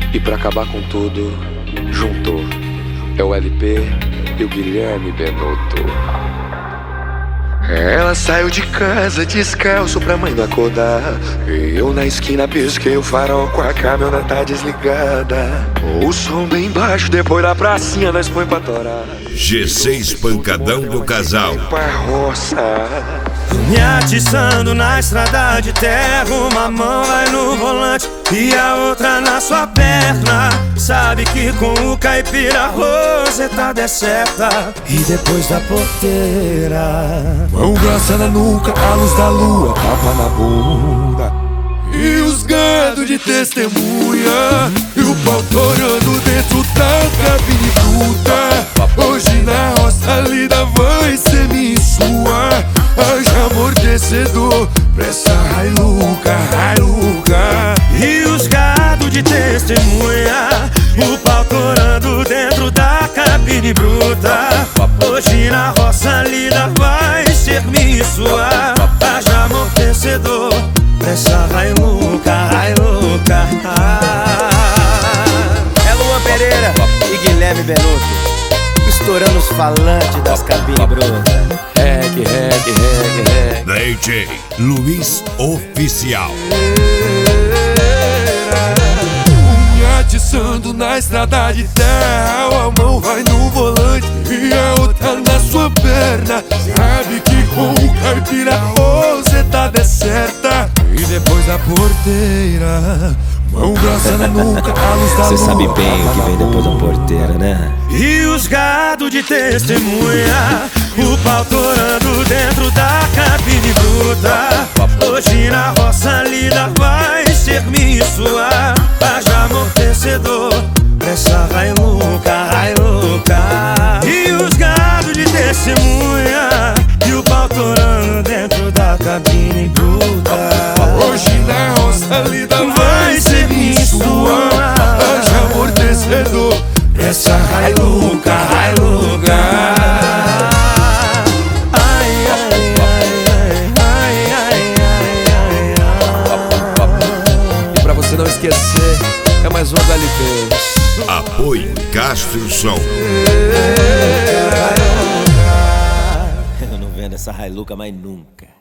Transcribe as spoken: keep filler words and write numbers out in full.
E pra acabar com tudo, juntou. É o L P e o Guilherme Benotto. Ela saiu de casa descalço pra mãe não acordar. E eu na esquina pisquei o farol com a caminhoneta desligada. O som bem baixo, depois da pracinha nós põe pra torar. G seis Pancadão do Casal. Pra roça. Me atiçando na estrada de terra, uma mão vai no volante e a outra na sua perna. Sabe que com o caipira a rosetada é certa. E depois da porteira, mão grossa na nuca, a luz da lua, tapa na bunda. E os gado de testemunha, e o pau torando dentro da cabine bruta. Hoje na roça lida vai ser minha e sua. Haja amortecedor pra essa Hilux, Hilux. E os gado de testemunha, o pau torando dentro da cabine bruta. Hoje na roça lida vai ser minha e sua. Haja amortecedor pra essa Hilux, Hilux. É Luan Pereira e Guilherme Benotto, estourando os falantes das cabines brutas. Reg, reg, reg, reg. D J Luiz Oficial. Me atiçando na estrada de terra, a mão vai no volante e a outra na sua perna. Sabe que com o caipira a rosetada é certa. E depois da porteira, mão grossa na nuca, a luz da lua. Cê sabe bem o que vem depois da porteira, né? E os gado de testemunha, o pau torando dentro da cabine bruta. Hoje na roça lida vai ser minha e sua. Haja amortecedor pra essa Hilux, Hilux. E os gado de testemunha, e o pau torando dentro da cabine bruta. Hoje na roça lida vai ser minha e sua. Haja amortecedor pra essa Hilux, Hilux. Se não esquecer, é mais um do L P. Apoio Castro Som. Eu não vendo essa Hilux mais nunca.